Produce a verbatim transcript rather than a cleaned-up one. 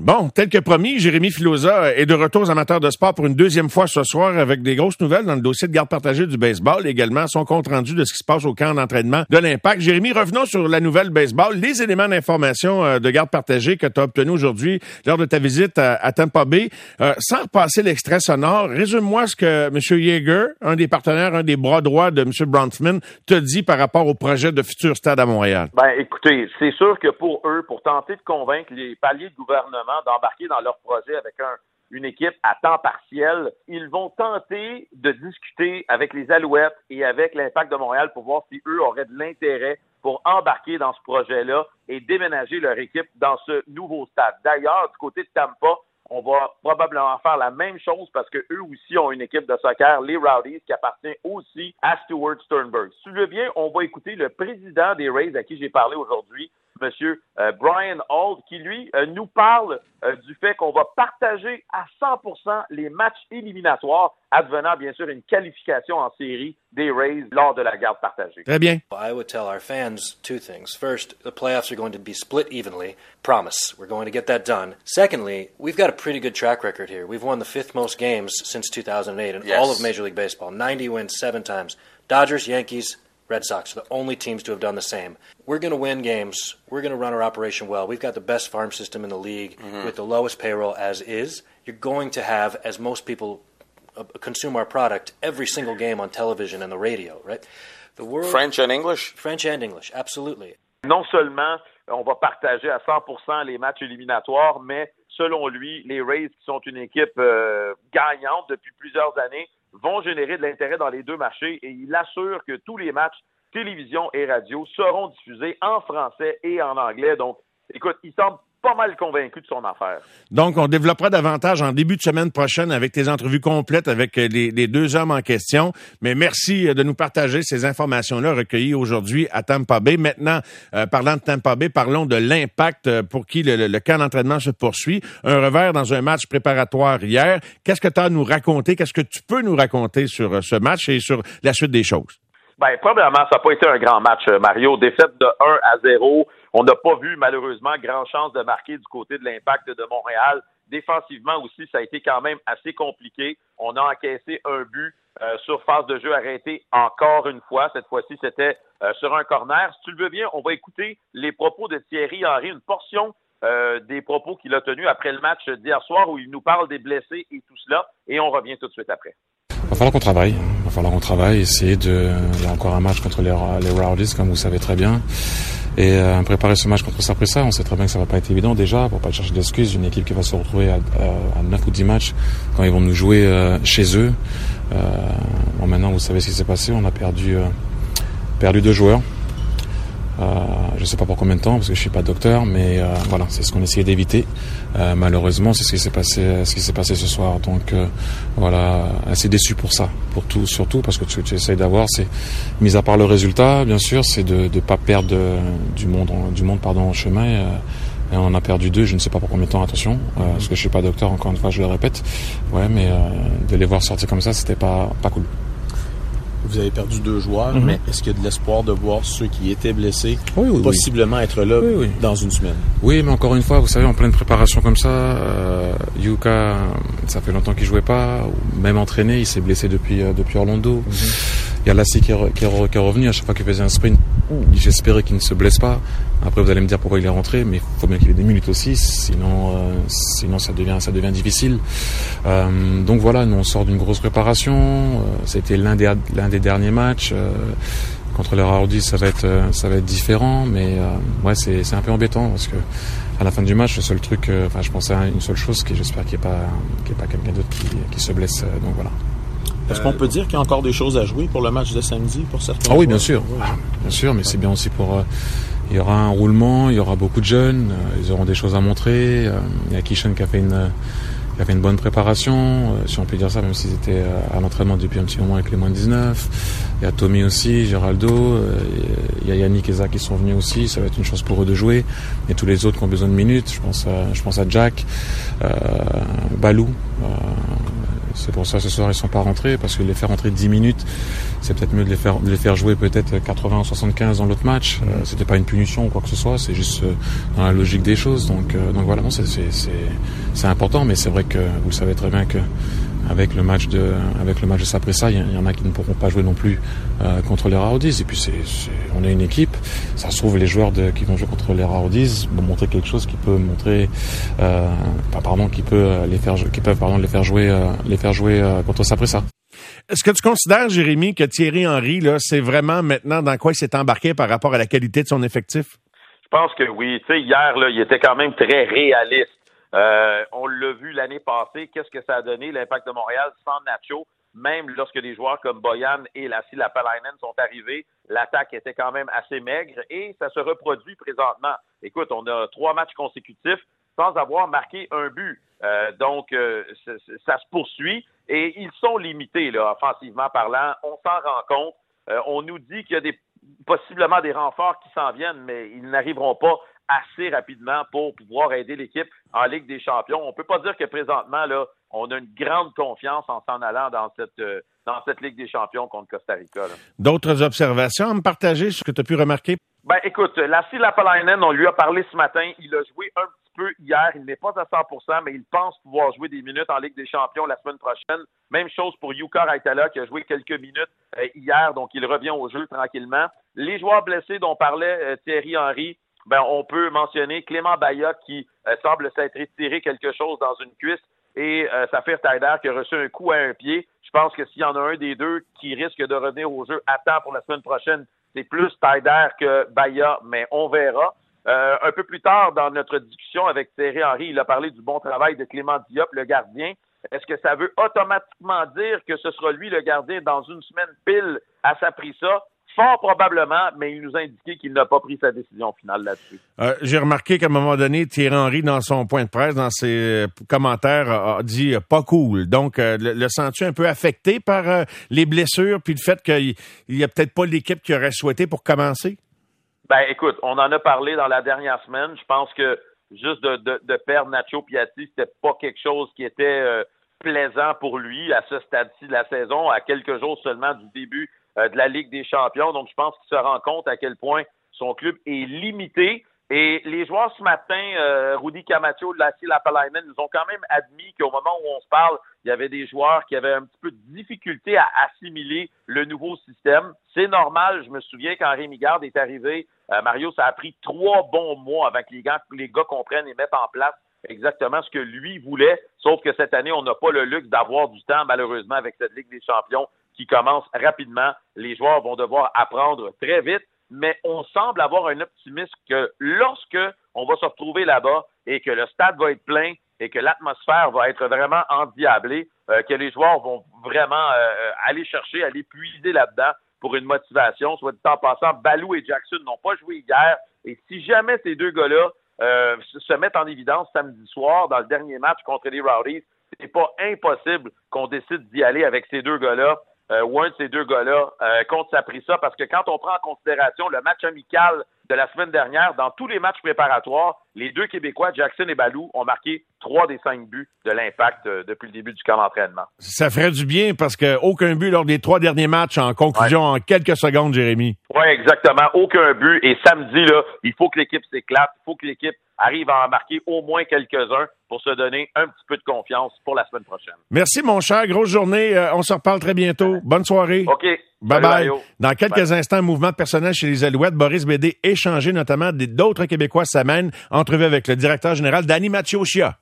Bon, tel que promis, Jérémy Filosa est de retour aux amateurs de sport pour une deuxième fois ce soir avec des grosses nouvelles dans le dossier de garde partagée du baseball, également son compte rendu de ce qui se passe au camp d'entraînement de l'Impact. Jérémy, revenons sur la nouvelle baseball, les éléments d'information de garde partagée que tu as obtenus aujourd'hui lors de ta visite à, à Tampa Bay. Euh, sans repasser l'extrait sonore, résume-moi ce que M. Yeager, un des partenaires, un des bras droits de M. Bronfman, te dit par rapport au projet de futur stade à Montréal. Ben, écoutez, c'est sûr que pour eux, pour tenter de convaincre les paliers de gouvernement d'embarquer dans leur projet avec un, une équipe à temps partiel, ils vont tenter de discuter avec les Alouettes et avec l'Impact de Montréal pour voir si eux auraient de l'intérêt pour embarquer dans ce projet-là et déménager leur équipe dans ce nouveau stade. D'ailleurs, du côté de Tampa, on va probablement faire la même chose parce que eux aussi ont une équipe de soccer, les Rowdies, qui appartient aussi à Stuart Sternberg. Si tu veux bien, on va écouter le président des Rays à qui j'ai parlé aujourd'hui, Monsieur euh, Brian Auld, qui lui euh, nous parle euh, du fait qu'on va partager à cent pour cent les matchs éliminatoires, advenant bien sûr une qualification en série des Rays lors de la garde partagée. Très bien. I would tell our fans two things. First, the playoffs are going to be split evenly. Promise. We're going to get that done. Secondly, we've got a pretty good track record here. We've won the fifth most games since two thousand eight in yes. all of Major League Baseball. ninety wins seven times. Dodgers, Yankees, Red Sox are the only teams to have done the same. We're going to win games. We're going to run our operation well. We've got the best farm system in the league mm-hmm. with the lowest payroll as is. You're going to have, as most people uh, consume our product, every single game on television and the radio, right? The world, French and English? French and English, absolutely. Non seulement on va partager à cent pour cent les matchs éliminatoires, mais selon lui, les Rays, qui sont une équipe euh, gagnante depuis plusieurs années, vont générer de l'intérêt dans les deux marchés et il assure que tous les matchs télévision et radio seront diffusés en français et en anglais. Donc, écoute, il semble pas mal convaincu de son affaire. Donc, on développera davantage en début de semaine prochaine avec tes entrevues complètes avec les, les deux hommes en question. Mais merci de nous partager ces informations-là recueillies aujourd'hui à Tampa Bay. Maintenant, euh, parlant de Tampa Bay, parlons de l'Impact pour qui le, le, le camp d'entraînement se poursuit. Un revers dans un match préparatoire hier. Qu'est-ce que tu as à nous raconter? Qu'est-ce que tu peux nous raconter sur ce match et sur la suite des choses? Ben, premièrement, ça n'a pas été un grand match, Mario. Défaite de un à zéro. On n'a pas vu, malheureusement, grand chance de marquer du côté de l'Impact de Montréal. Défensivement aussi, ça a été quand même assez compliqué. On a encaissé un but euh, sur phase de jeu arrêté encore une fois. Cette fois-ci, c'était euh, sur un corner. Si tu le veux bien, on va écouter les propos de Thierry Henry, une portion euh, des propos qu'il a tenus après le match d'hier soir où il nous parle des blessés et tout cela. Et on revient tout de suite après. Il va falloir qu'on travaille, il va falloir qu'on travaille, essayer de... Il y a encore un match contre les, les Rowdies, comme vous savez très bien. Et euh, préparer ce match contre Saprissa, on sait très bien que ça va pas être évident déjà, pour pas chercher d'excuses, une équipe qui va se retrouver à, à, à neuf ou dix matchs quand ils vont nous jouer euh, chez eux. Euh, bon, maintenant, vous savez ce qui s'est passé, on a perdu, euh, perdu deux joueurs. Euh, je sais pas pour combien de temps parce que je suis pas docteur, mais euh, voilà, c'est ce qu'on essayait d'éviter. Euh, malheureusement, c'est ce qui s'est passé, ce qui s'est passé ce soir. Donc euh, voilà, assez déçu pour ça, pour tout, surtout parce que tu, tu essayes d'avoir, c'est mis à part le résultat, bien sûr, c'est de de pas perdre de, du monde, du monde pardon en chemin. Et, euh, et on en a perdu deux, je ne sais pas pour combien de temps. Attention, euh, parce que je suis pas docteur, encore une fois, je le répète. Ouais, mais euh, de les voir sortir comme ça, c'était pas pas cool. Vous avez perdu deux joueurs, mm-hmm. mais est-ce qu'il y a de l'espoir de voir ceux qui étaient blessés oui, oui, possiblement oui. être là oui, oui. dans une semaine? Oui, mais encore une fois, vous savez, en pleine préparation comme ça, euh, Yuka, ça fait longtemps qu'il jouait pas, même entraîné, il s'est blessé depuis euh, depuis Orlando. Mm-hmm. Il y a Lassie qui, qui, qui est revenu, à chaque fois qu'il faisait un sprint, j'espérais qu'il ne se blesse pas. Après, vous allez me dire pourquoi il est rentré, mais il faut bien qu'il ait des minutes aussi, sinon, euh, sinon ça devient, ça devient difficile. Euh, donc voilà, nous on sort d'une grosse préparation. Euh, c'était l'un des, l'un des derniers matchs. Euh, contre les Rowdies, ça va être, ça va être différent, mais euh, ouais, c'est, c'est un peu embêtant parce que à la fin du match, le seul truc, euh, enfin, je pensais à une seule chose, qui j'espère qu'il n'y ait pas, qu'il n'y ait pas quelqu'un d'autre qui, qui se blesse. Euh, donc voilà. Est-ce qu'on peut dire qu'il y a encore des choses à jouer pour le match de samedi pour certains? Ah oui, bien sûr, ouais. bien sûr, mais c'est bien aussi pour. Euh, il y aura un roulement, il y aura beaucoup de jeunes, euh, ils auront des choses à montrer. Euh, il y a Kishan qui a fait une, qui a fait une bonne préparation, euh, si on peut dire ça, même s'ils étaient euh, à l'entraînement depuis un petit moment avec les moins de dix-neuf. Il y a Tommy aussi, Géraldo, euh, il y a Yannick et Zach qui sont venus aussi. Ça va être une chance pour eux de jouer. Et tous les autres qui ont besoin de minutes, je pense à, je pense à Jack, euh, Balou. Euh, C'est pour ça ce soir ils sont pas rentrés, parce que les faire rentrer dix minutes, c'est peut-être mieux de les faire, de les faire jouer peut-être quatre-vingts ou soixante-quinze dans l'autre match. Euh, c'était pas une punition ou quoi que ce soit, c'est juste euh, dans la logique des choses. Donc, euh, donc voilà, c'est, c'est, c'est, c'est important, mais c'est vrai que vous le savez très bien que avec le match de, avec le match de Saprissa, il y, y en a qui ne pourront pas jouer non plus euh, contre les Rowdies. Et puis c'est, c'est, on est une équipe. Ça se trouve les joueurs de, qui vont jouer contre les Rowdies vont montrer quelque chose qui peut montrer, euh, pardon, qui peut les faire, qui peuvent pardon les faire jouer, euh, les faire jouer euh, contre Saprissa. Est-ce que tu considères, Jérémy, que Thierry Henry, là, c'est vraiment maintenant dans quoi il s'est embarqué par rapport à la qualité de son effectif? Je pense que oui. Tu sais, hier, là, il était quand même très réaliste. Euh, on l'a vu l'année passée. Qu'est-ce que ça a donné, l'Impact de Montréal, sans Nacho? Même lorsque des joueurs comme Boyan et Lassi Lapalainen sont arrivés, l'attaque était quand même assez maigre et ça se reproduit présentement. Écoute, on a trois matchs consécutifs sans avoir marqué un but. Euh, donc, euh, ça se poursuit et ils sont limités, là, offensivement parlant. On s'en rend compte. Euh, on nous dit qu'il y a des, possiblement des renforts qui s'en viennent, mais ils n'arriveront pas assez rapidement pour pouvoir aider l'équipe en Ligue des Champions. On peut pas dire que présentement, là, on a une grande confiance en s'en allant dans cette, euh, dans cette Ligue des Champions contre Costa Rica, là. D'autres observations à me partager sur ce que tu as pu remarquer? Ben, écoute, Lassi Lapalainen, on lui a parlé ce matin. Il a joué un petit peu hier. Il n'est pas à cent pour cent, mais il pense pouvoir jouer des minutes en Ligue des Champions la semaine prochaine. Même chose pour Jukka Raitala, qui a joué quelques minutes euh, hier, donc il revient au jeu tranquillement. Les joueurs blessés dont parlait euh, Thierry Henry, ben, on peut mentionner Clément Baya qui euh, semble s'être étiré quelque chose dans une cuisse et euh, Safir Taider qui a reçu un coup à un pied. Je pense que s'il y en a un des deux qui risque de revenir au jeu à temps pour la semaine prochaine, c'est plus Taider que Baya, mais on verra. Euh, un peu plus tard dans notre discussion avec Thierry Henry, il a parlé du bon travail de Clément Diop, le gardien. Est-ce que ça veut automatiquement dire que ce sera lui le gardien dans une semaine pile à Saprissa? Fort probablement, mais il nous a indiqué qu'il n'a pas pris sa décision finale là-dessus. Euh, j'ai remarqué qu'à un moment donné, Thierry Henry, dans son point de presse, dans ses euh, commentaires, a, a dit euh, « pas cool ». Donc, euh, le, le sens-tu un peu affecté par euh, les blessures puis le fait qu'il n'y a peut-être pas l'équipe qu'il aurait souhaité pour commencer? Ben, écoute, on en a parlé dans la dernière semaine. Je pense que juste de, de, de perdre Nacho Piatti, c'était pas quelque chose qui était euh, plaisant pour lui à ce stade-ci de la saison, à quelques jours seulement du début de la Ligue des Champions. Donc, je pense qu'il se rend compte à quel point son club est limité. Et les joueurs ce matin, euh, Rudy Camacho, Lassi Lapalainen, nous ont quand même admis qu'au moment où on se parle, il y avait des joueurs qui avaient un petit peu de difficulté à assimiler le nouveau système. C'est normal. Je me souviens quand Rémi Garde est arrivé, euh, Mario, ça a pris trois bons mois avant que les gars, les gars comprennent et mettent en place exactement ce que lui voulait. Sauf que cette année, on n'a pas le luxe d'avoir du temps, malheureusement, avec cette Ligue des Champions qui commence rapidement. Les joueurs vont devoir apprendre très vite, mais on semble avoir un optimisme que lorsque on va se retrouver là-bas et que le stade va être plein et que l'atmosphère va être vraiment endiablée, euh, que les joueurs vont vraiment euh, aller chercher, aller puiser là-dedans pour une motivation. Soit dit en passant, Balou et Jackson n'ont pas joué hier, et si jamais ces deux gars-là euh, se mettent en évidence samedi soir dans le dernier match contre les Rowdies, c'est pas impossible qu'on décide d'y aller avec ces deux gars-là. Euh, ou un de ces deux gars-là euh, contre Saprissa, parce que quand on prend en considération le match amical de la semaine dernière, dans tous les matchs préparatoires, les deux Québécois, Jackson et Balou, ont marqué trois des cinq buts de l'Impact euh, depuis le début du camp d'entraînement. Ça ferait du bien parce que aucun but lors des trois derniers matchs en conclusion ouais. en quelques secondes, Jérémy. Oui, exactement. Aucun but. Et samedi, là, il faut que l'équipe s'éclate. Il faut que l'équipe arrive à en marquer au moins quelques-uns pour se donner un petit peu de confiance pour la semaine prochaine. Merci, mon cher. Grosse journée. Euh, on se reparle très bientôt. Bonne soirée. OK. Bye-bye. Dans quelques Bye. instants, mouvement personnel chez les Alouettes. Boris Bédé échangé notamment d'autres Québécois s'amènent. Entrevue avec le directeur général Danny Maciocia.